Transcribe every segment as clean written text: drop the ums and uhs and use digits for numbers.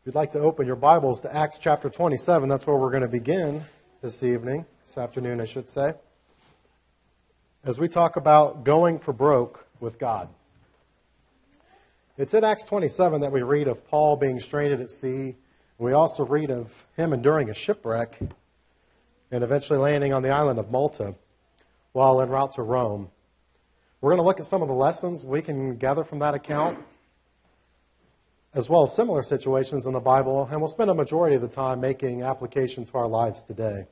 If you'd like to open your Bibles to Acts chapter 27, that's where we're going to begin this afternoon, I should say, as we talk about going for broke with God. It's in Acts 27 that we read of Paul being stranded at sea. We also read of him enduring a shipwreck and eventually landing on the island of Malta while en route to Rome. We're going to look at some of the lessons we can gather from that account, as well as similar situations in the Bible, and we'll spend a majority of the time making application to our lives today.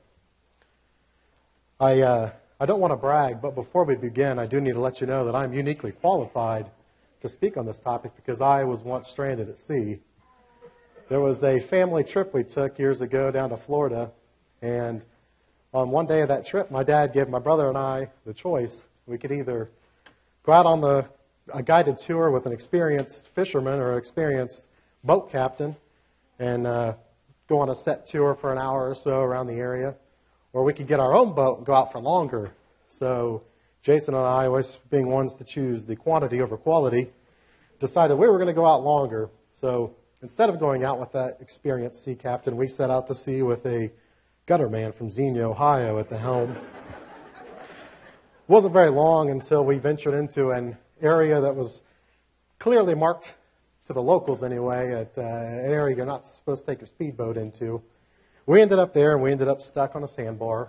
I don't want to brag, but before we begin, I do need to let you know that I'm uniquely qualified to speak on this topic because I was once stranded at sea. There was a family trip we took years ago down to Florida, and on one day of that trip, my dad gave my brother and I the choice. We could either go out on a guided tour with an experienced fisherman or an experienced boat captain and go on a set tour for an hour or so around the area, or we could get our own boat and go out for longer. So Jason and I, always being ones to choose the quantity over quality, decided we were going to go out longer. So instead of going out with that experienced sea captain, we set out to sea with a gutter man from Xenia, Ohio at the helm. It wasn't very long until we ventured into an area that was clearly marked, to the locals anyway, at an area you're not supposed to take your speedboat into. We ended up there, and we ended up stuck on a sandbar.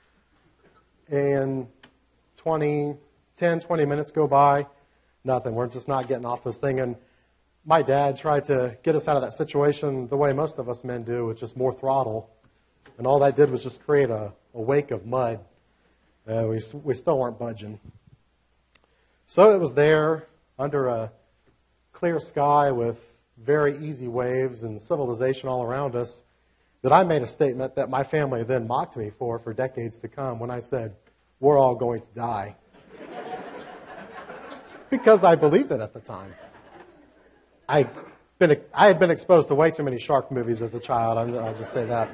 And 10, 20 minutes go by, nothing. We're just not getting off this thing. And my dad tried to get us out of that situation the way most of us men do, with just more throttle. And all that did was just create a wake of mud. We still weren't budging. So it was there under a clear sky with very easy waves and civilization all around us that I made a statement that my family then mocked me for decades to come when I said, "We're all going to die." Because I believed it at the time. I had been exposed to way too many shark movies as a child. I'll just say that.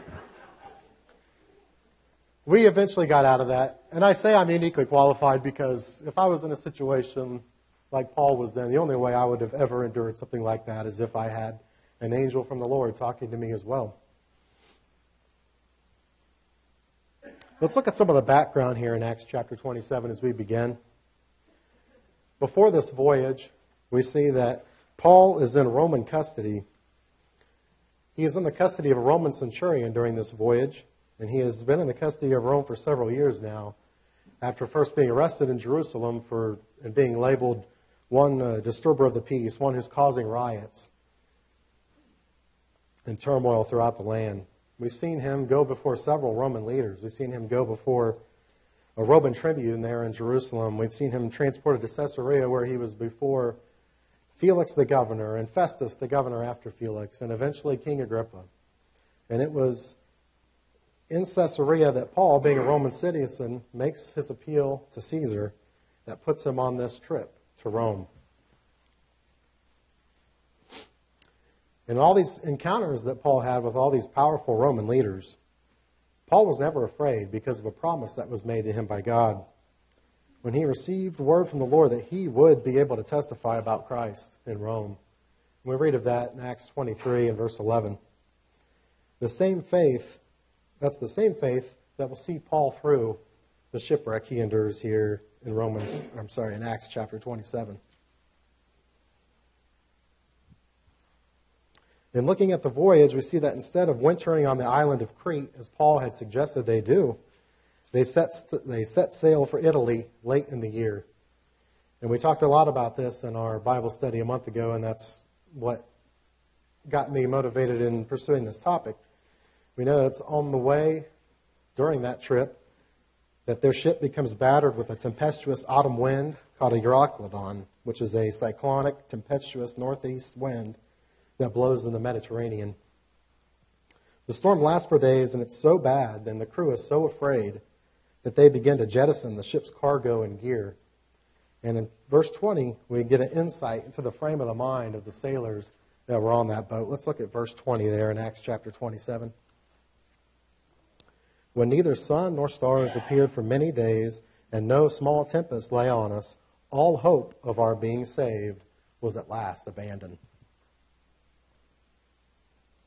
We eventually got out of that, and I say I'm uniquely qualified because if I was in a situation like Paul was in, the only way I would have ever endured something like that is if I had an angel from the Lord talking to me as well. Let's look at some of the background here in Acts chapter 27 as we begin. Before this voyage, we see that Paul is in Roman custody. He is in the custody of a Roman centurion during this voyage. And he has been in the custody of Rome for several years now, after first being arrested in Jerusalem and being labeled one disturber of the peace, one who's causing riots and turmoil throughout the land. We've seen him go before several Roman leaders. We've seen him go before a Roman tribune there in Jerusalem. We've seen him transported to Caesarea, where he was before Felix the governor and Festus the governor after Felix, and eventually King Agrippa. And it was in Caesarea that Paul, being a Roman citizen, makes his appeal to Caesar that puts him on this trip to Rome. In all these encounters that Paul had with all these powerful Roman leaders, Paul was never afraid because of a promise that was made to him by God when he received word from the Lord that he would be able to testify about Christ in Rome. And we read of that in Acts 23 and verse 11. That's the same faith that will see Paul through the shipwreck he endures here in Acts chapter 27. In looking at the voyage, we see that instead of wintering on the island of Crete, as Paul had suggested they do, they set sail for Italy late in the year. And we talked a lot about this in our Bible study a month ago, and that's what got me motivated in pursuing this topic. We know that it's on the way during that trip that their ship becomes battered with a tempestuous autumn wind called a Euroclydon, which is a cyclonic, tempestuous northeast wind that blows in the Mediterranean. The storm lasts for days, and it's so bad, and the crew is so afraid that they begin to jettison the ship's cargo and gear. And in verse 20, we get an insight into the frame of the mind of the sailors that were on that boat. Let's look at verse 20 there in Acts chapter 27. When neither sun nor stars appeared for many days, and no small tempest lay on us, all hope of our being saved was at last abandoned.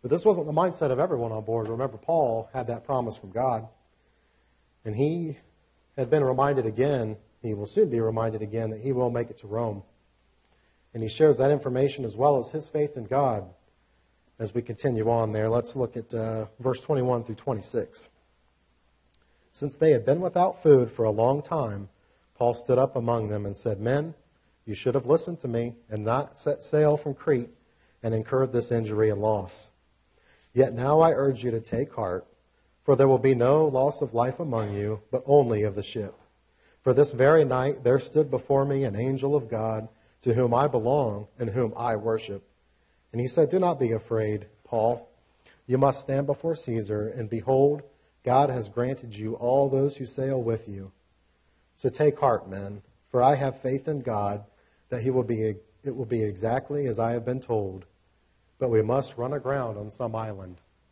But this wasn't the mindset of everyone on board. Remember, Paul had that promise from God. And he had been reminded again, he will soon be reminded again, that he will make it to Rome. And he shares that information as well as his faith in God as we continue on there. Let's look at verse 21 through 26. Since they had been without food for a long time, Paul stood up among them and said, Men, you should have listened to me and not set sail from Crete and incurred this injury and loss. Yet now I urge you to take heart, for there will be no loss of life among you, but only of the ship. For this very night there stood before me an angel of God, to whom I belong and whom I worship. And he said, Do not be afraid, Paul. You must stand before Caesar, and behold, God has granted you all those who sail with you. So take heart, men, for I have faith in God that it will be exactly as I have been told. But we must run aground on some island.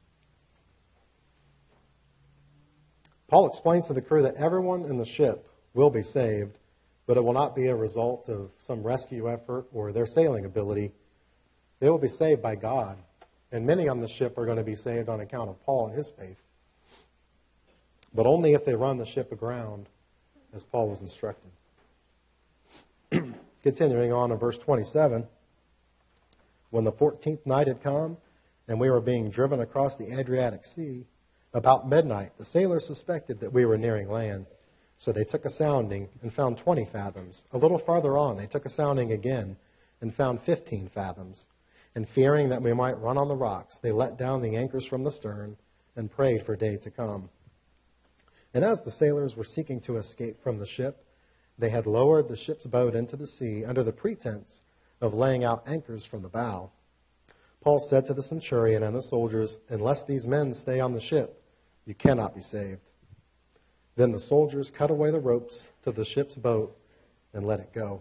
Paul explains to the crew that everyone in the ship will be saved, but it will not be a result of some rescue effort or their sailing ability. They will be saved by God, and many on the ship are going to be saved on account of Paul and his faith. But only if they run the ship aground, as Paul was instructed. Continuing on in verse 27, when the 14th night had come, and we were being driven across the Adriatic Sea, about midnight the sailors suspected that we were nearing land. So they took a sounding and found 20 fathoms. A little farther on, they took a sounding again and found 15 fathoms. And fearing that we might run on the rocks, they let down the anchors from the stern and prayed for day to come. And as the sailors were seeking to escape from the ship, they had lowered the ship's boat into the sea under the pretense of laying out anchors from the bow. Paul said to the centurion and the soldiers, Unless these men stay on the ship, you cannot be saved. Then the soldiers cut away the ropes to the ship's boat and let it go.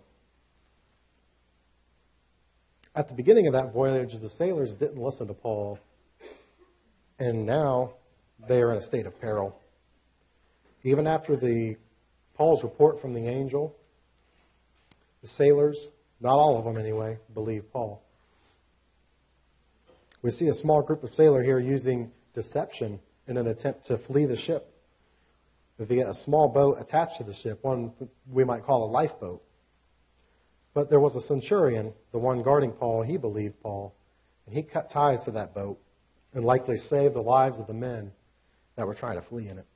At the beginning of that voyage, the sailors didn't listen to Paul, and now they are in a state of peril. Even after Paul's report from the angel, the sailors, not all of them anyway, believe Paul. We see a small group of sailors here using deception in an attempt to flee the ship. If you get a small boat attached to the ship, one we might call a lifeboat. But there was a centurion, the one guarding Paul, he believed Paul, and he cut ties to that boat and likely saved the lives of the men that were trying to flee in it.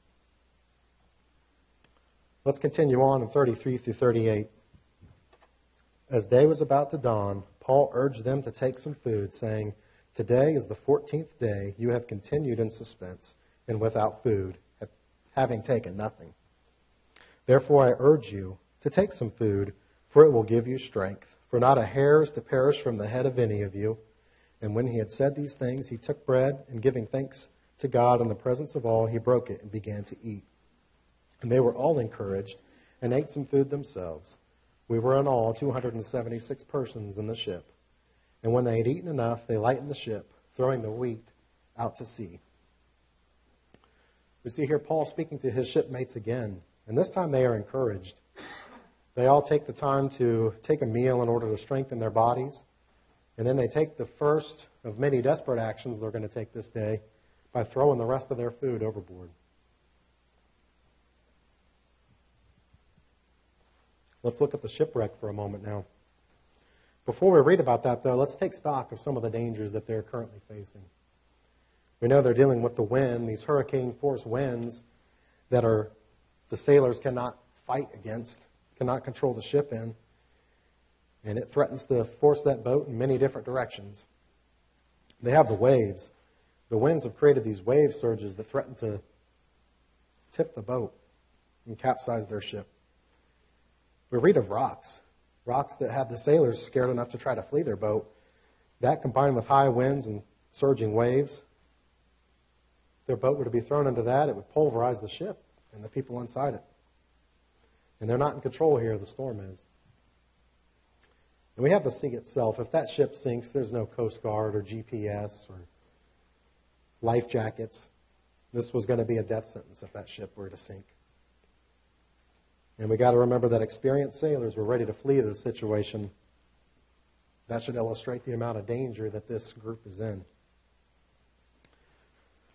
Let's continue on in 33 through 38. As day was about to dawn, Paul urged them to take some food, saying, Today is the 14th day you have continued in suspense and without food, having taken nothing. Therefore I urge you to take some food, for it will give you strength. For not a hair is to perish from the head of any of you. And when he had said these things, he took bread, and giving thanks to God in the presence of all, he broke it and began to eat. And they were all encouraged and ate some food themselves. We were in all 276 persons in the ship. And when they had eaten enough, they lightened the ship, throwing the wheat out to sea. We see here Paul speaking to his shipmates again, and this time they are encouraged. They all take the time to take a meal in order to strengthen their bodies, and then they take the first of many desperate actions they're going to take this day by throwing the rest of their food overboard. Let's look at the shipwreck for a moment now. Before we read about that, though, let's take stock of some of the dangers that they're currently facing. We know they're dealing with the wind, these hurricane-force winds that the sailors cannot fight against, cannot control the ship in, and it threatens to force that boat in many different directions. They have the waves. The winds have created these wave surges that threaten to tip the boat and capsize their ship. We read of rocks that had the sailors scared enough to try to flee their boat. That combined with high winds and surging waves, their boat were to be thrown into that, it would pulverize the ship and the people inside it. And they're not in control here, the storm is. And we have the sea itself. If that ship sinks, there's no Coast Guard or GPS or life jackets. This was going to be a death sentence if that ship were to sink. And we got to remember that experienced sailors were ready to flee the situation. That should illustrate the amount of danger that this group is in.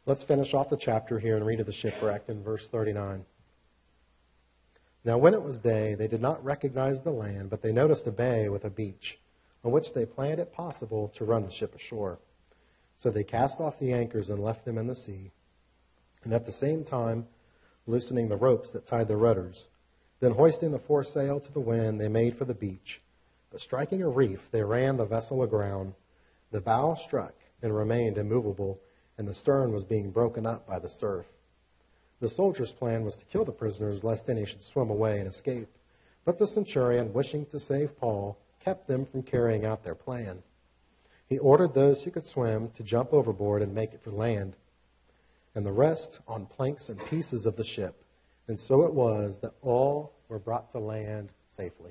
Let's finish off the chapter here and read of the shipwreck in verse 39. Now when it was day, they did not recognize the land, but they noticed a bay with a beach, on which they planned it possible to run the ship ashore. So they cast off the anchors and left them in the sea, and at the same time loosening the ropes that tied the rudders. Then hoisting the foresail to the wind, they made for the beach. But striking a reef, they ran the vessel aground. The bow struck and remained immovable, and the stern was being broken up by the surf. The soldiers' plan was to kill the prisoners, lest any should swim away and escape. But the centurion, wishing to save Paul, kept them from carrying out their plan. He ordered those who could swim to jump overboard and make it for land, and the rest on planks and pieces of the ship. And so it was that all were brought to land safely.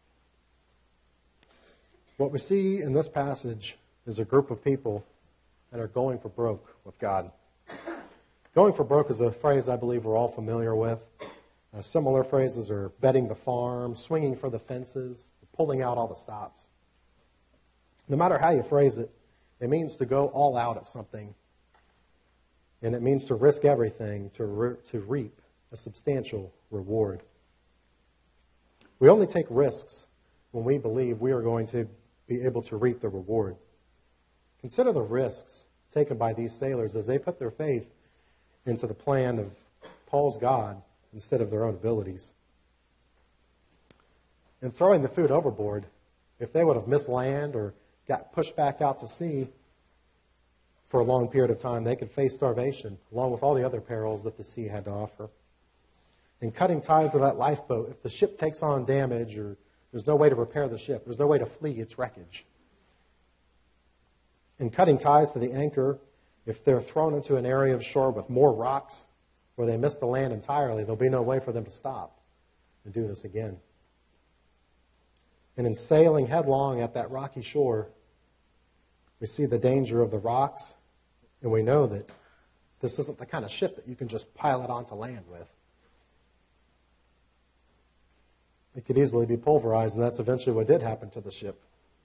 What we see in this passage is a group of people that are going for broke with God. Going for broke is a phrase I believe we're all familiar with. Similar phrases are betting the farm, swinging for the fences, pulling out all the stops. No matter how you phrase it, it means to go all out at something. And it means to risk everything to reap a substantial reward. We only take risks when we believe we are going to be able to reap the reward. Consider the risks taken by these sailors as they put their faith into the plan of Paul's God instead of their own abilities. In throwing the food overboard, if they would have missed land or got pushed back out to sea for a long period of time, they could face starvation, along with all the other perils that the sea had to offer. And cutting ties of that lifeboat, if the ship takes on damage or there's no way to repair the ship, there's no way to flee its wreckage. And cutting ties to the anchor, if they're thrown into an area of shore with more rocks where they miss the land entirely, there'll be no way for them to stop and do this again. And in sailing headlong at that rocky shore, we see the danger of the rocks, and we know that this isn't the kind of ship that you can just pile it onto land with. It could easily be pulverized, and that's eventually what did happen to the ship.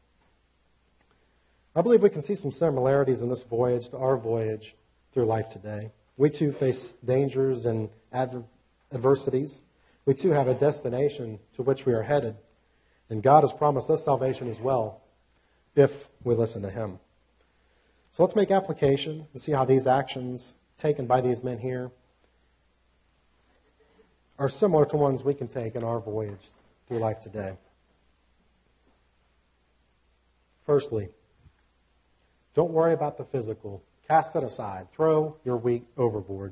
I believe we can see some similarities in this voyage to our voyage through life today. We too face dangers and adversities. We too have a destination to which we are headed. And God has promised us salvation as well if we listen to Him. So let's make application and see how these actions taken by these men here are similar to ones we can take in our voyage through life today. Firstly, don't worry about the physical. Cast it aside. Throw your wheat overboard.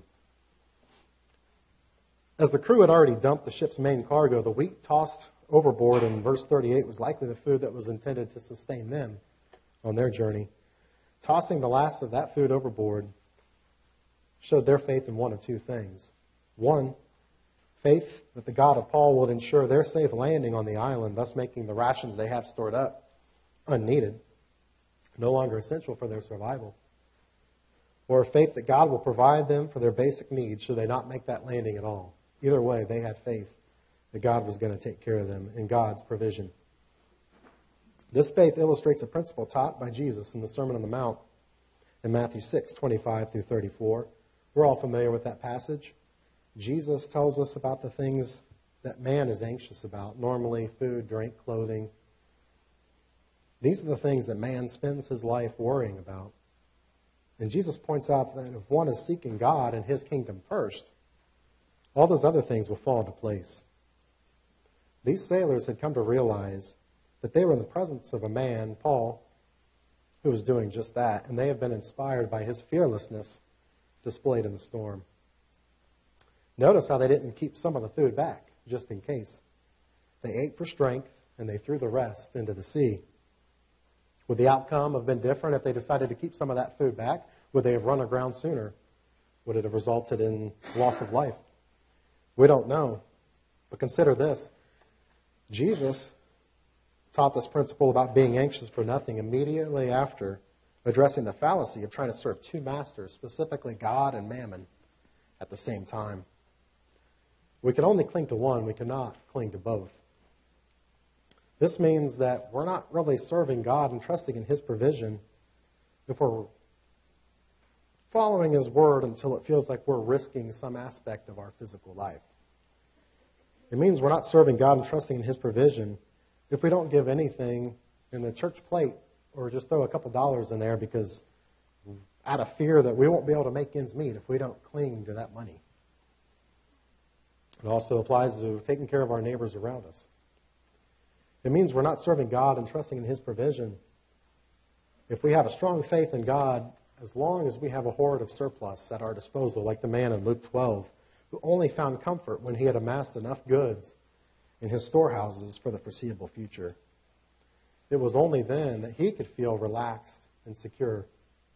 As the crew had already dumped the ship's main cargo, the wheat tossed overboard in verse 38 was likely the food that was intended to sustain them on their journey. Tossing the last of that food overboard showed their faith in one of two things. One, faith that the God of Paul would ensure their safe landing on the island, thus making the rations they have stored up unneeded, no longer essential for their survival. Or faith that God will provide them for their basic needs should they not make that landing at all. Either way, they had faith that God was going to take care of them in God's provision. This faith illustrates a principle taught by Jesus in the Sermon on the Mount in Matthew 6:25 through 34. We're all familiar with that passage. Jesus tells us about the things that man is anxious about, normally food, drink, clothing. These are the things that man spends his life worrying about. And Jesus points out that if one is seeking God and His kingdom first, all those other things will fall into place. These sailors had come to realize that they were in the presence of a man, Paul, who was doing just that, and they have been inspired by his fearlessness displayed in the storm. Notice how they didn't keep some of the food back, just in case. They ate for strength, and they threw the rest into the sea. Would the outcome have been different if they decided to keep some of that food back? Would they have run aground sooner? Would it have resulted in loss of life? We don't know. But consider this. Jesus taught this principle about being anxious for nothing immediately after addressing the fallacy of trying to serve two masters, specifically God and mammon, at the same time. We can only cling to one. We cannot cling to both. This means that we're not really serving God and trusting in His provision if we're following His Word until it feels like we're risking some aspect of our physical life. It means we're not serving God and trusting in His provision if we don't give anything in the church plate or just throw a couple dollars in there because out of fear that we won't be able to make ends meet if we don't cling to that money. It also applies to taking care of our neighbors around us. It means we're not serving God and trusting in His provision if we have a strong faith in God as long as we have a hoard of surplus at our disposal, like the man in Luke 12, who only found comfort when he had amassed enough goods in his storehouses for the foreseeable future. It was only then that he could feel relaxed and secure.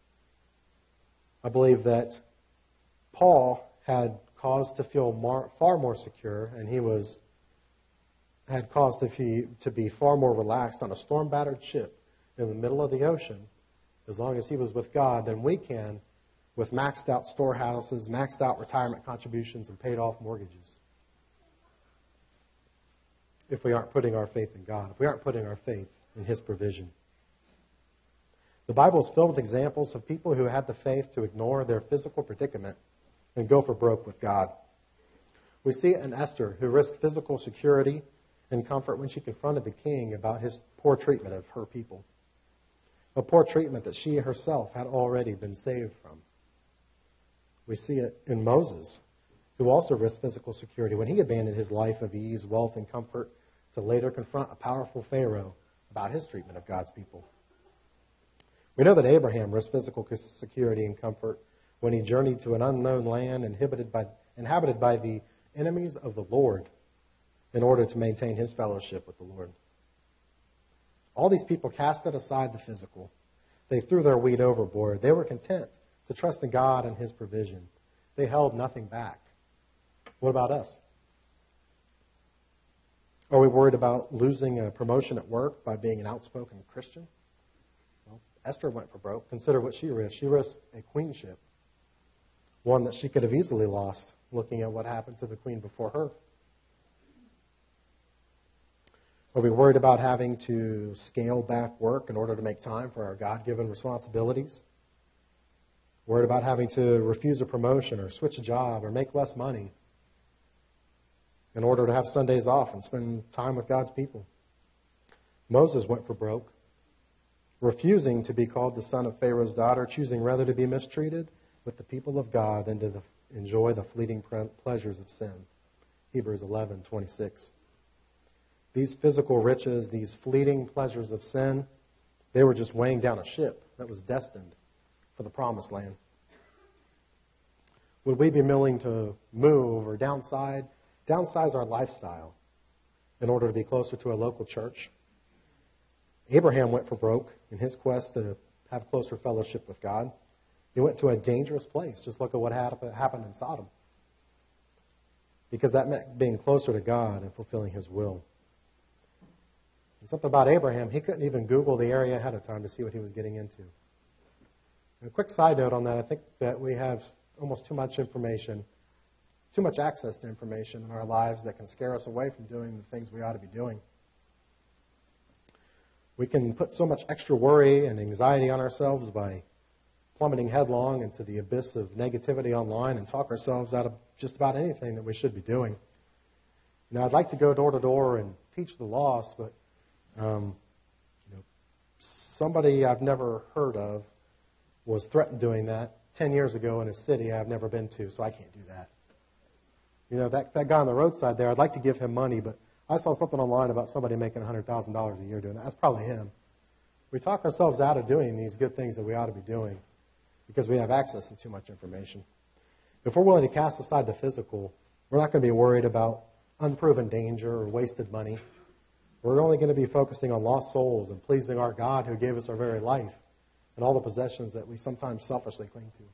I believe that Paul had cause to feel far more secure, and he had cause to be far more relaxed on a storm-battered ship in the middle of the ocean, as long as he was with God, than we can with maxed out storehouses, maxed out retirement contributions, and paid off mortgages. If we aren't putting our faith in God, if we aren't putting our faith in His provision. The Bible is filled with examples of people who had the faith to ignore their physical predicament and go for broke with God. We see an Esther who risked physical security and comfort when she confronted the king about his poor treatment of her people. A poor treatment that she herself had already been saved from. We see it in Moses, who also risked physical security when he abandoned his life of ease, wealth, and comfort to later confront a powerful Pharaoh about his treatment of God's people. We know that Abraham risked physical security and comfort when he journeyed to an unknown land inhabited by the enemies of the Lord in order to maintain his fellowship with the Lord. All these people casted aside the physical. They threw their wheat overboard. They were content to trust in God and His provision. They held nothing back. What about us? Are we worried about losing a promotion at work by being an outspoken Christian? Well, Esther went for broke. Consider what she risked. She risked a queenship, one that she could have easily lost, looking at what happened to the queen before her. Are we worried about having to scale back work in order to make time for our God-given responsibilities? Worried about having to refuse a promotion or switch a job or make less money in order to have Sundays off and spend time with God's people? Moses went for broke, refusing to be called the son of Pharaoh's daughter, choosing rather to be mistreated with the people of God than to enjoy the fleeting pleasures of sin. Hebrews 11:26. These physical riches, these fleeting pleasures of sin, they were just weighing down a ship that was destined for the promised land. Would we be willing to move or downsize our lifestyle in order to be closer to a local church? Abraham went for broke in his quest to have closer fellowship with God. He went to a dangerous place. Just look at what happened in Sodom. Because that meant being closer to God and fulfilling His will. And something about Abraham, he couldn't even Google the area ahead of time to see what he was getting into. And a quick side note on that, I think that we have almost too much information, too much access to information in our lives that can scare us away from doing the things we ought to be doing. We can put so much extra worry and anxiety on ourselves by plummeting headlong into the abyss of negativity online and talk ourselves out of just about anything that we should be doing. I'd like to go door to door and teach the lost, but somebody I've never heard of was threatened doing that 10 years ago in a city I've never been to, so I can't do that. That guy on the roadside there, I'd like to give him money, but I saw something online about somebody making $100,000 a year doing that. That's probably him. We talk ourselves out of doing these good things that we ought to be doing because we have access to too much information. If we're willing to cast aside the physical, we're not going to be worried about unproven danger or wasted money. We're only going to be focusing on lost souls and pleasing our God who gave us our very life and all the possessions that we sometimes selfishly cling to.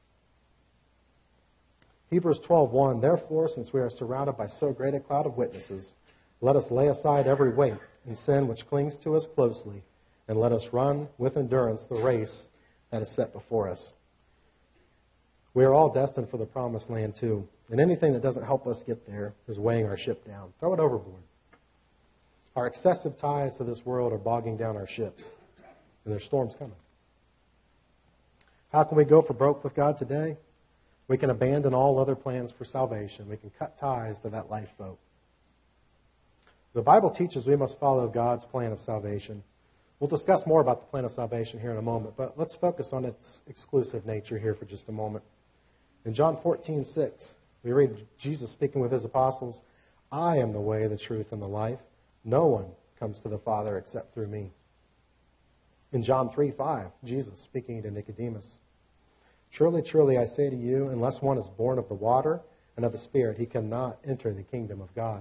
Hebrews 12:1, therefore, since we are surrounded by so great a cloud of witnesses, let us lay aside every weight and sin which clings to us closely, and let us run with endurance the race that is set before us. We are all destined for the promised land too, and anything that doesn't help us get there is weighing our ship down. Throw it overboard. Our excessive ties to this world are bogging down our ships, and there's storms coming. How can we go for broke with God today? We can abandon all other plans for salvation. We can cut ties to that lifeboat. The Bible teaches we must follow God's plan of salvation. We'll discuss more about the plan of salvation here in a moment, but let's focus on its exclusive nature here for just a moment. In John 14:6, we read Jesus speaking with his apostles, "I am the way, the truth, and the life. No one comes to the Father except through me." In John 3:5, Jesus speaking to Nicodemus, "Truly, truly, I say to you, unless one is born of the water and of the Spirit, he cannot enter the kingdom of God."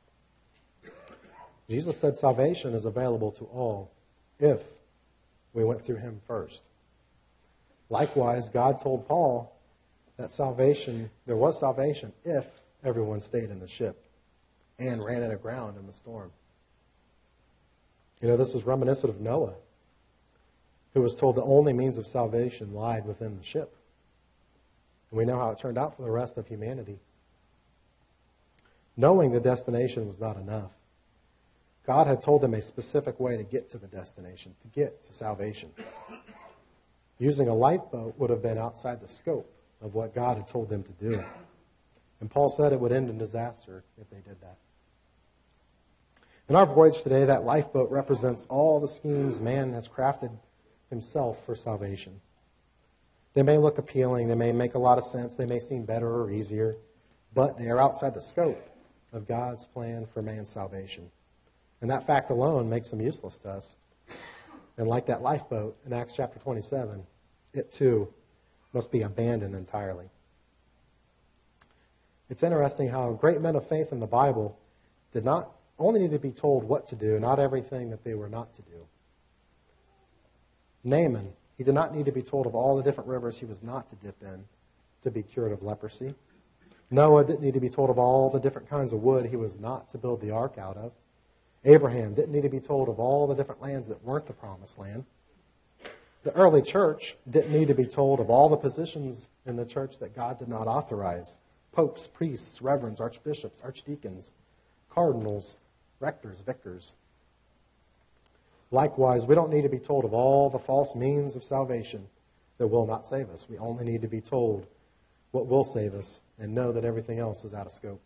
Jesus said salvation is available to all if we went through him first. Likewise, God told Paul that there was salvation if everyone stayed in the ship and ran it aground in the storm. This is reminiscent of Noah, who was told the only means of salvation lied within the ship. And we know how it turned out for the rest of humanity. Knowing the destination was not enough. God had told them a specific way to get to the destination, to get to salvation. Using a lifeboat would have been outside the scope of what God had told them to do. And Paul said it would end in disaster if they did that. In our voyage today, that lifeboat represents all the schemes man has crafted himself for salvation. They may look appealing, they may make a lot of sense, they may seem better or easier, but they are outside the scope of God's plan for man's salvation. And that fact alone makes them useless to us. And like that lifeboat in Acts chapter 27, it too must be abandoned entirely. It's interesting how great men of faith in the Bible did not only need to be told what to do, not everything that they were not to do. Naaman, he did not need to be told of all the different rivers he was not to dip in to be cured of leprosy. Noah didn't need to be told of all the different kinds of wood he was not to build the ark out of. Abraham didn't need to be told of all the different lands that weren't the promised land. The early church didn't need to be told of all the positions in the church that God did not authorize. Popes, priests, reverends, archbishops, archdeacons, cardinals, rectors, vicars. Likewise, we don't need to be told of all the false means of salvation that will not save us. We only need to be told what will save us and know that everything else is out of scope.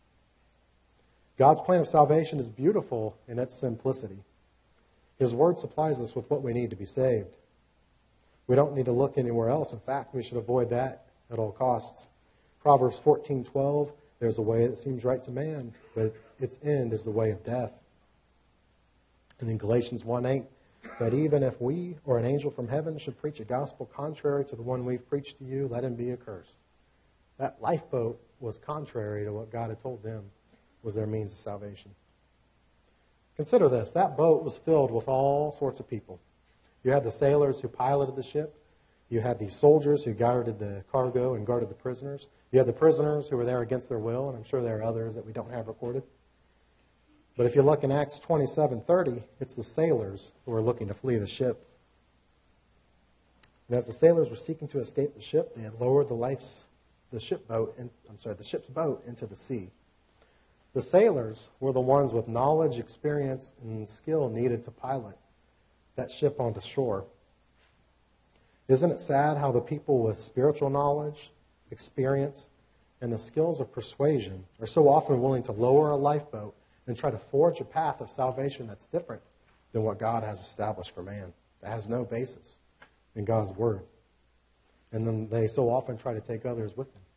God's plan of salvation is beautiful in its simplicity. His word supplies us with what we need to be saved. We don't need to look anywhere else. In fact, we should avoid that at all costs. Proverbs 14:12, there's a way that seems right to man, but its end is the way of death. And in Galatians 1:8, that even if we or an angel from heaven should preach a gospel contrary to the one we've preached to you, let him be accursed. That lifeboat was contrary to what God had told them was their means of salvation. Consider this. That boat was filled with all sorts of people. You had the sailors who piloted the ship. You had the soldiers who guarded the cargo and guarded the prisoners. You had the prisoners who were there against their will, and I'm sure there are others that we don't have recorded. But if you look in Acts 27:30, it's the sailors who are looking to flee the ship. And as the sailors were seeking to escape the ship, they had lowered the ship's boat into the sea. The sailors were the ones with knowledge, experience, and skill needed to pilot that ship onto shore. Isn't it sad how the people with spiritual knowledge, experience, and the skills of persuasion are so often willing to lower a lifeboat and try to forge a path of salvation that's different than what God has established for man, that has no basis in God's word. And then they so often try to take others with them.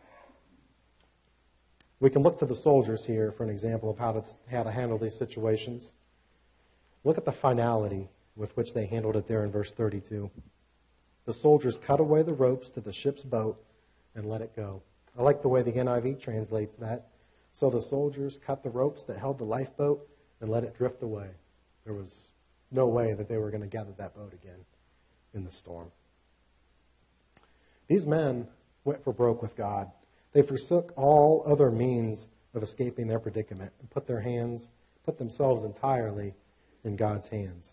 We can look to the soldiers here for an example of how to handle these situations. Look at the finality with which they handled it there in verse 32. The soldiers cut away the ropes to the ship's boat and let it go. I like the way the NIV translates that. So the soldiers cut the ropes that held the lifeboat and let it drift away. There was no way that they were going to gather that boat again in the storm. These men went for broke with God. They forsook all other means of escaping their predicament and put themselves entirely in God's hands.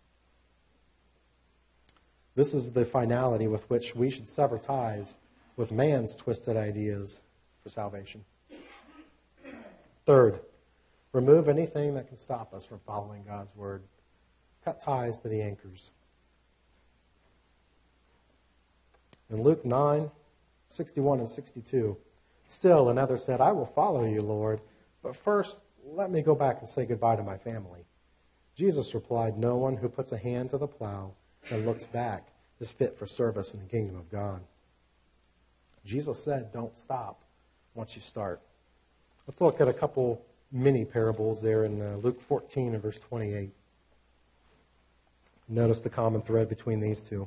This is the finality with which we should sever ties with man's twisted ideas for salvation. Third, remove anything that can stop us from following God's word. Cut ties to the anchors. In Luke 9:61 and 62, still another said, I will follow you, Lord, but first let me go back and say goodbye to my family. Jesus replied, no one who puts a hand to the plow and looks back is fit for service in the kingdom of God. Jesus said, don't stop once you start. Let's look at a couple mini parables there in Luke 14 and verse 28. Notice the common thread between these two.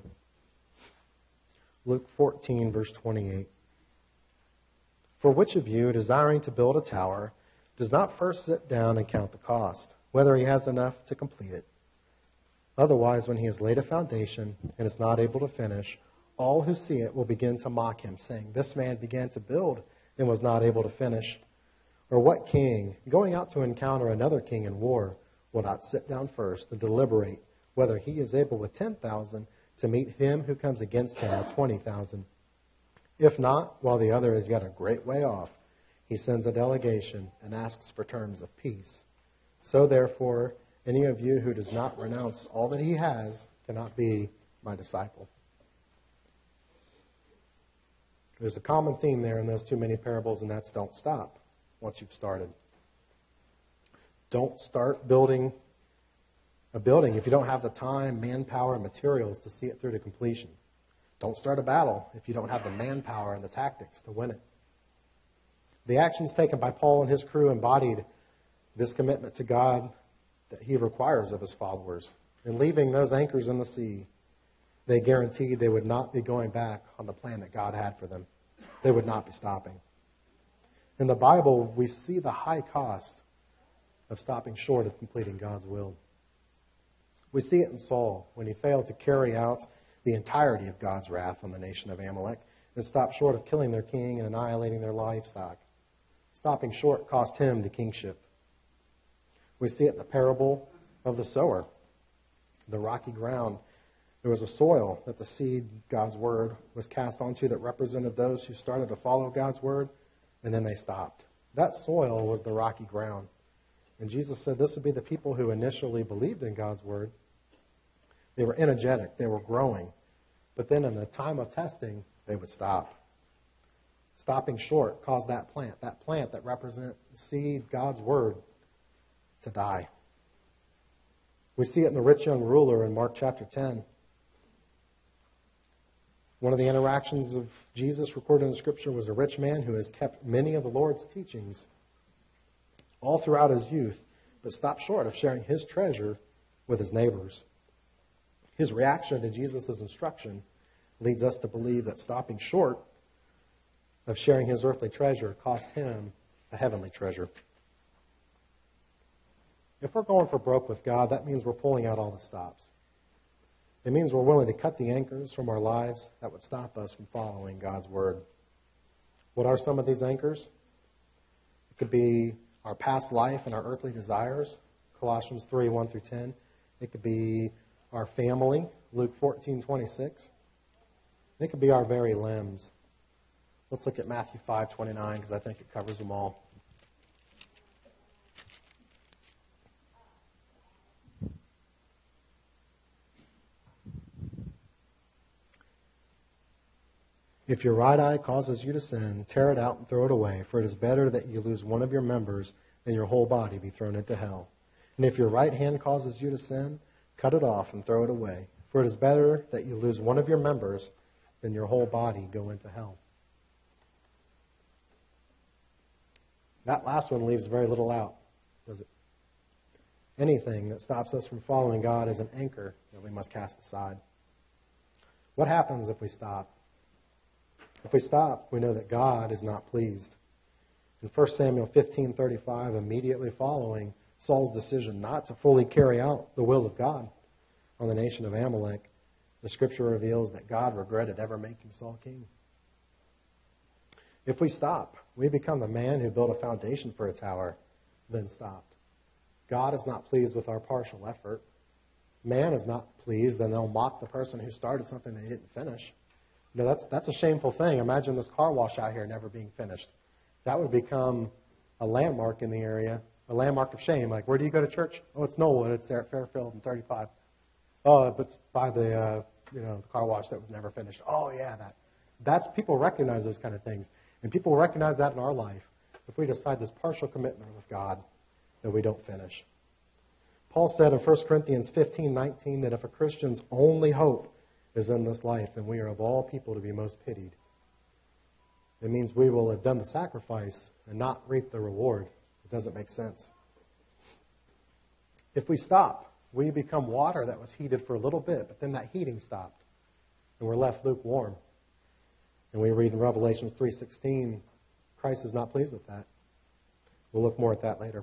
Luke 14, verse 28. For which of you, desiring to build a tower, does not first sit down and count the cost, whether he has enough to complete it? Otherwise, when he has laid a foundation and is not able to finish, all who see it will begin to mock him, saying, this man began to build and was not able to finish. Or what king, going out to encounter another king in war, will not sit down first and deliberate whether he is able with 10,000 to meet him who comes against him with 20,000? If not, while the other is yet a great way off, he sends a delegation and asks for terms of peace. So therefore, any of you who does not renounce all that he has cannot be my disciple. There's a common theme there in those two many parables, and that's don't stop once you've started. Don't start building a building if you don't have the time, manpower, and materials to see it through to completion. Don't start a battle if you don't have the manpower and the tactics to win it. The actions taken by Paul and his crew embodied this commitment to God that he requires of his followers. In leaving those anchors in the sea, they guaranteed they would not be going back on the plan that God had for them. They would not be stopping. In the Bible, we see the high cost of stopping short of completing God's will. We see it in Saul when he failed to carry out the entirety of God's wrath on the nation of Amalek and stopped short of killing their king and annihilating their livestock. Stopping short cost him the kingship. We see it in the parable of the sower, the rocky ground. There was a soil that the seed, God's word, was cast onto that represented those who started to follow God's word, and then they stopped. That soil was the rocky ground. And Jesus said this would be the people who initially believed in God's word. They were energetic. They were growing. But then in the time of testing, they would stop. Stopping short caused that plant that represents the seed, God's word, to die. We see it in the rich young ruler in Mark chapter 10. One of the interactions of Jesus recorded in the Scripture was a rich man who has kept many of the Lord's teachings all throughout his youth, but stopped short of sharing his treasure with his neighbors. His reaction to Jesus' instruction leads us to believe that stopping short of sharing his earthly treasure cost him a heavenly treasure. If we're going for broke with God, that means we're pulling out all the stops. It means we're willing to cut the anchors from our lives that would stop us from following God's word. What are some of these anchors? It could be our past life and our earthly desires, Colossians 3, 1 through 10. It could be our family, Luke 14, 26. It could be our very limbs. Let's look at Matthew 5, 29, because I think it covers them all. If your right eye causes you to sin, tear it out and throw it away, for it is better that you lose one of your members than your whole body be thrown into hell. And if your right hand causes you to sin, cut it off and throw it away, for it is better that you lose one of your members than your whole body go into hell. That last one leaves very little out, does it? Anything that stops us from following God is an anchor that we must cast aside. What happens if we stop? If we stop, we know that God is not pleased. In 1 Samuel 15:35, immediately following Saul's decision not to fully carry out the will of God on the nation of Amalek, the Scripture reveals that God regretted ever making Saul king. If we stop, we become the man who built a foundation for a tower, then stopped. God is not pleased with our partial effort. Man is not pleased, then they'll mock the person who started something they didn't finish. You know, that's a shameful thing. Imagine this car wash out here never being finished. That would become a landmark in the area, a landmark of shame. Like, where do you go to church? Oh, it's Knollwood. It's there at Fairfield and 35. Oh, but it's by the car wash that was never finished. Oh, yeah, that. People recognize those kind of things. And people recognize that in our life. If we decide this partial commitment with God, that we don't finish. Paul said in 1 Corinthians 15:19 that if a Christian's only hope is in this life, then we are of all people to be most pitied. It means we will have done the sacrifice and not reap the reward. It doesn't make sense. If we stop, we become water that was heated for a little bit, but then that heating stopped, and we're left lukewarm. And we read in Revelation 3:16, Christ is not pleased with that. We'll look more at that later.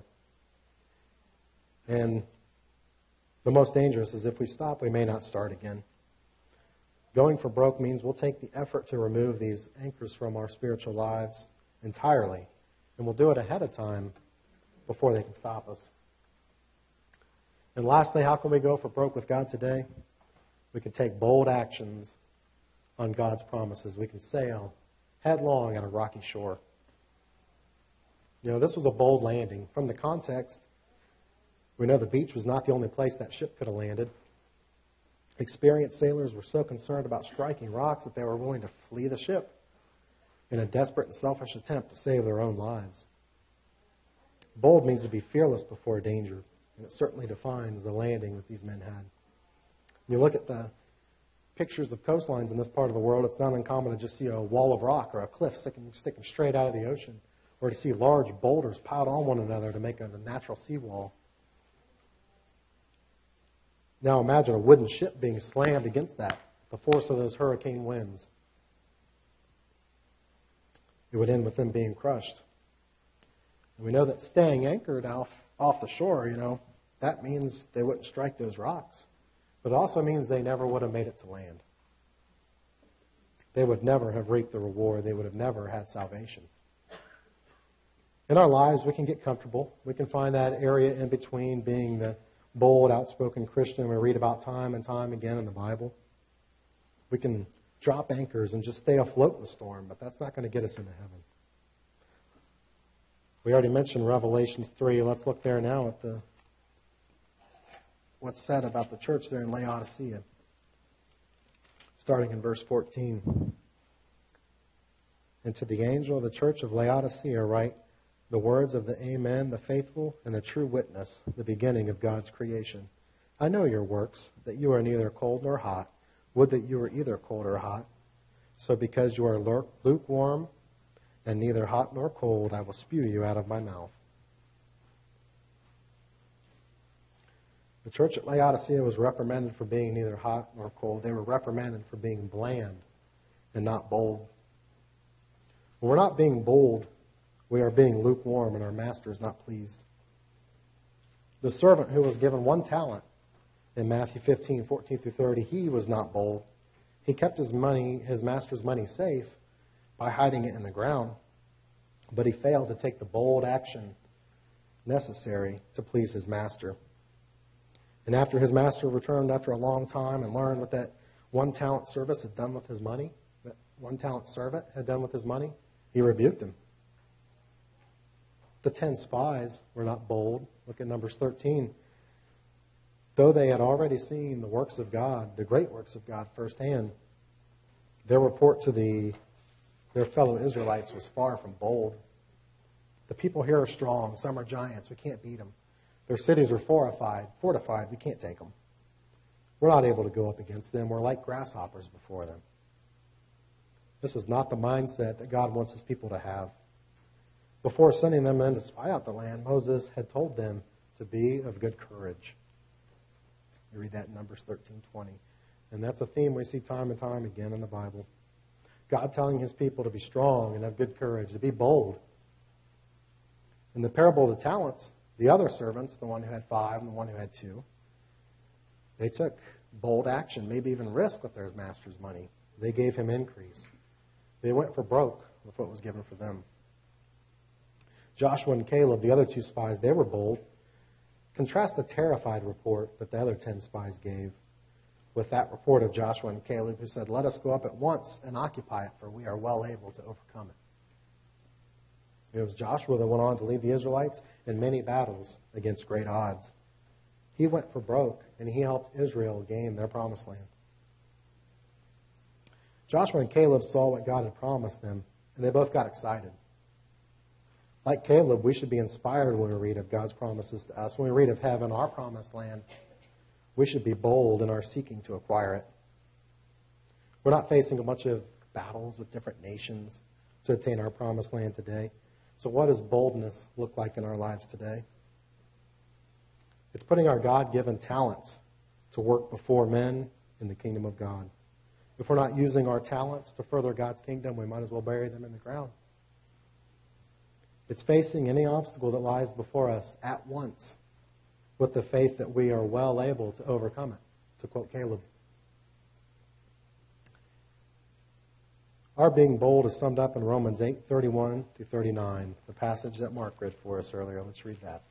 And the most dangerous is if we stop, we may not start again. Going for broke means we'll take the effort to remove these anchors from our spiritual lives entirely. And we'll do it ahead of time before they can stop us. And lastly, how can we go for broke with God today? We can take bold actions on God's promises. We can sail headlong on a rocky shore. This was a bold landing. From the context, we know the beach was not the only place that ship could have landed. Experienced sailors were so concerned about striking rocks that they were willing to flee the ship in a desperate and selfish attempt to save their own lives. Bold means to be fearless before danger, and it certainly defines the landing that these men had. You look at the pictures of coastlines in this part of the world, it's not uncommon to just see a wall of rock or a cliff sticking straight out of the ocean, or to see large boulders piled on one another to make a natural seawall. Now imagine a wooden ship being slammed against that, the force of those hurricane winds. It would end with them being crushed. And we know that staying anchored off the shore, that means they wouldn't strike those rocks. But it also means they never would have made it to land. They would never have reaped the reward. They would have never had salvation. In our lives, we can get comfortable. We can find that area in between being the bold, outspoken Christian we read about time and time again in the Bible. We can drop anchors and just stay afloat in the storm, but that's not going to get us into heaven. We already mentioned Revelation 3. Let's look there now at what's said about the church there in Laodicea, starting in verse 14. And to the angel of the church of Laodicea write the words of the Amen, the faithful and the true witness, the beginning of God's creation. I know your works, that you are neither cold nor hot. Would that you were either cold or hot. So because you are lukewarm and neither hot nor cold, I will spew you out of my mouth. The church at Laodicea was reprimanded for being neither hot nor cold. They were reprimanded for being bland and not bold. When we're not being bold, we are being lukewarm, and our master is not pleased. The servant who was given 1 talent in Matthew 15:14-30, he was not bold. He kept his master's money safe by hiding it in the ground, but he failed to take the bold action necessary to please his master. And after his master returned after a long time and learned what that 1 talent service had done with his money, that 1 talent servant had done with his money, he rebuked him. The 10 spies were not bold. Look at Numbers 13. Though they had already seen the works of God, the great works of God firsthand, their report to their fellow Israelites was far from bold. The people here are strong. Some are giants. We can't beat them. Their cities are fortified. We can't take them. We're not able to go up against them. We're like grasshoppers before them. This is not the mindset that God wants his people to have. Before sending them in to spy out the land, Moses had told them to be of good courage. You read that in Numbers 13:20. And that's a theme we see time and time again in the Bible. God telling his people to be strong and have good courage, to be bold. In the parable of the talents, the other servants, the one who had 5 and the one who had 2, they took bold action, maybe even risk with their master's money. They gave him increase. They went for broke with what was given for them. Joshua and Caleb, the other 2 spies, they were bold. Contrast the terrified report that the other 10 spies gave with that report of Joshua and Caleb who said, "Let us go up at once and occupy it, for we are well able to overcome it." It was Joshua that went on to lead the Israelites in many battles against great odds. He went for broke, and he helped Israel gain their promised land. Joshua and Caleb saw what God had promised them, and they both got excited. Like Caleb, we should be inspired when we read of God's promises to us. When we read of heaven, our promised land, we should be bold in our seeking to acquire it. We're not facing a bunch of battles with different nations to obtain our promised land today. So what does boldness look like in our lives today? It's putting our God-given talents to work before men in the kingdom of God. If we're not using our talents to further God's kingdom, we might as well bury them in the ground. It's facing any obstacle that lies before us at once with the faith that we are well able to overcome it, to quote Caleb. Our being bold is summed up in Romans 8:31 through 39, the passage that Mark read for us earlier. Let's read that.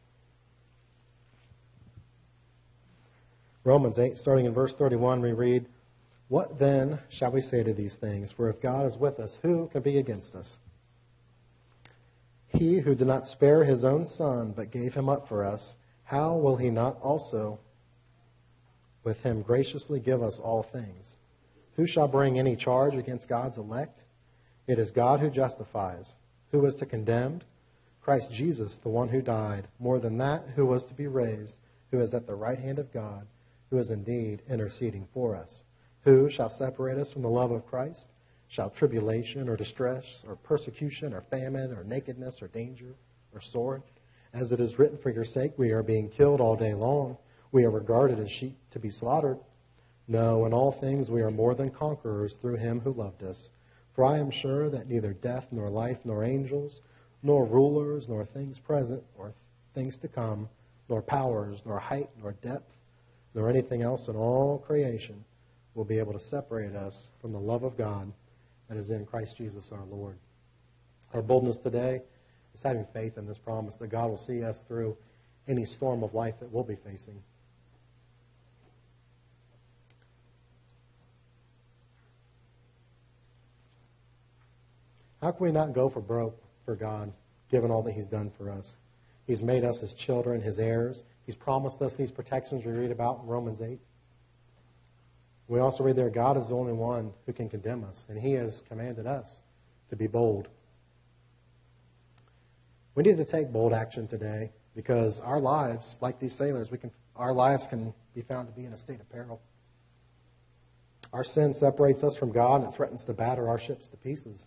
Romans 8, starting in verse 31, we read, "What then shall we say to these things? For if God is with us, who can be against us? He who did not spare his own son, but gave him up for us, how will he not also with him graciously give us all things? Who shall bring any charge against God's elect? It is God who justifies. Who is to condemn? Christ Jesus, the one who died. More than that, who was to be raised, who is at the right hand of God, who is indeed interceding for us. Who shall separate us from the love of Christ? Shall tribulation or distress or persecution or famine or nakedness or danger or sword? As it is written, for your sake we are being killed all day long. We are regarded as sheep to be slaughtered. No, in all things we are more than conquerors through him who loved us. For I am sure that neither death nor life nor angels, nor rulers, nor things present, nor things to come, nor powers, nor height, nor depth, nor anything else in all creation will be able to separate us from the love of God that is in Christ Jesus our Lord." Our boldness today is having faith in this promise that God will see us through any storm of life that we'll be facing. How can we not go for broke for God, given all that he's done for us? He's made us his children, his heirs. He's promised us these protections we read about in Romans 8. We also read there, God is the only one who can condemn us, and he has commanded us to be bold. We need to take bold action today because our lives, like these sailors, our lives can be found to be in a state of peril. Our sin separates us from God, and it threatens to batter our ships to pieces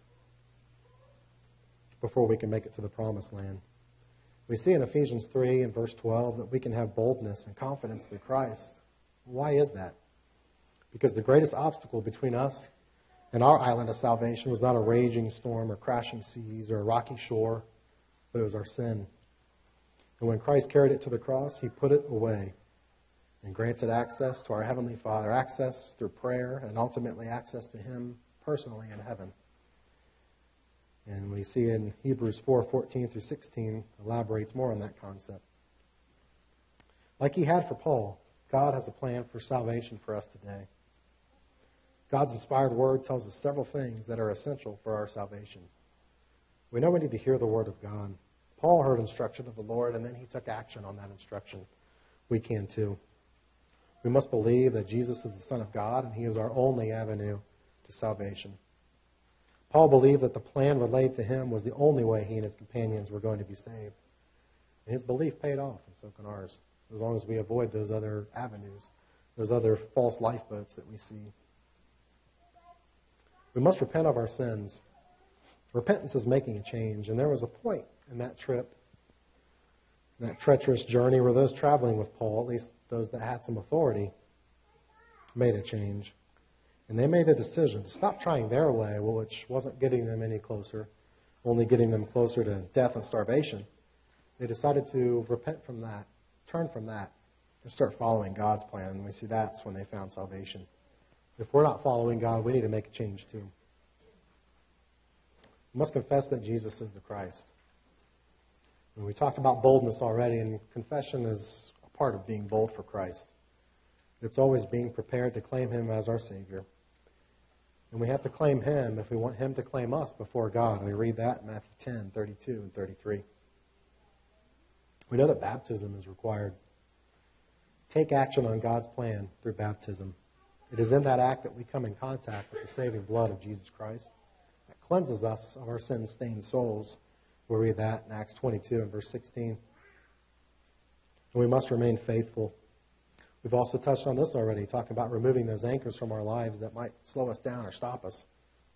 before we can make it to the promised land. We see in Ephesians 3 and verse 12 that we can have boldness and confidence through Christ. Why is that? Because the greatest obstacle between us and our island of salvation was not a raging storm or crashing seas or a rocky shore, but it was our sin. And when Christ carried it to the cross, he put it away and granted access to our Heavenly Father, access through prayer, and ultimately access to him personally in heaven. And we see in Hebrews 4:14 through 16 elaborates more on that concept. Like he had for Paul, God has a plan for salvation for us today. God's inspired word tells us several things that are essential for our salvation. We know we need to hear the word of God. Paul heard instruction of the Lord, and then he took action on that instruction. We can too. We must believe that Jesus is the Son of God, and he is our only avenue to salvation. Paul believed that the plan relayed to him was the only way he and his companions were going to be saved. And his belief paid off, and so can ours, as long as we avoid those other avenues, those other false lifeboats that we see. We must repent of our sins. Repentance is making a change, and there was a point in that trip, that treacherous journey, where those traveling with Paul, at least those that had some authority, made a change. And they made a decision to stop trying their way, which wasn't getting them any closer, only getting them closer to death and starvation. They decided to repent from that, turn from that, and start following God's plan. And we see that's when they found salvation. If we're not following God, we need to make a change too. We must confess that Jesus is the Christ. And we talked about boldness already, and confession is a part of being bold for Christ. It's always being prepared to claim him as our Savior. And we have to claim him if we want him to claim us before God. We read that in Matthew 10:32 and 33. We know that baptism is required. Take action on God's plan through baptism. It is in that act that we come in contact with the saving blood of Jesus Christ that cleanses us of our sin-stained souls. We'll read that in Acts 22 and verse 16. And we must remain faithful. We've also touched on this already, talking about removing those anchors from our lives that might slow us down or stop us.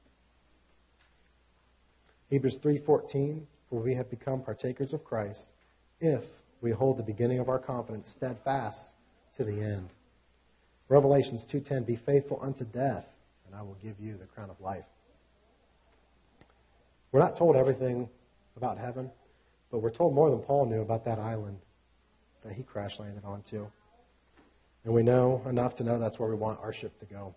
Hebrews 3:14, for we have become partakers of Christ if we hold the beginning of our confidence steadfast to the end. Revelations 2:10, be faithful unto death, and I will give you the crown of life. We're not told everything about heaven, but we're told more than Paul knew about that island that he crash landed onto. And we know enough to know that's where we want our ship to go.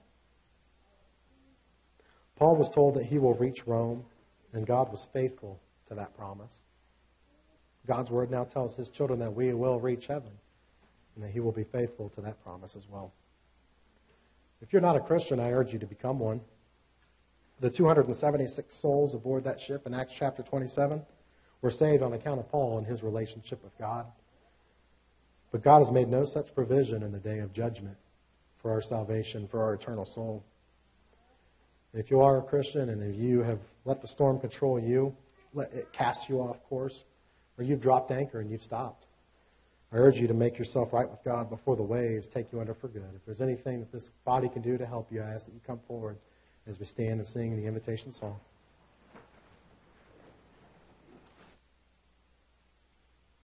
Paul was told that he will reach Rome, and God was faithful to that promise. God's word now tells his children that we will reach heaven, and that he will be faithful to that promise as well. If you're not a Christian, I urge you to become one. The 276 souls aboard that ship in Acts chapter 27 were saved on account of Paul and his relationship with God. But God has made no such provision in the day of judgment for our salvation, for our eternal soul. If you are a Christian and if you have let the storm control you, let it cast you off course, or you've dropped anchor and you've stopped, I urge you to make yourself right with God before the waves take you under for good. If there's anything that this body can do to help you, I ask that you come forward as we stand and sing the invitation song.